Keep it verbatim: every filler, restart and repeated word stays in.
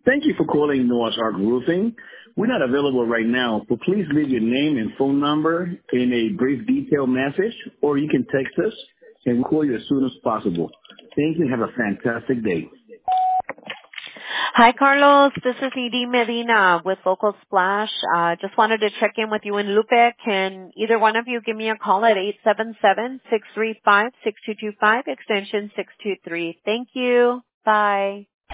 Thank you for calling Noah's Ark Roofing. We're not available right now, but please leave your name and phone number in a brief detailed message, or you can text us, and we'll call you as soon as possible. Thank you and have a fantastic day. Hi, Carlos. This is Edie Medina with Local Splash. Uh, just wanted to check in with you in Lupe. Can either one of you give me a call at eight seven seven, six three five, six two two five, extension six two three? Thank you. Bye.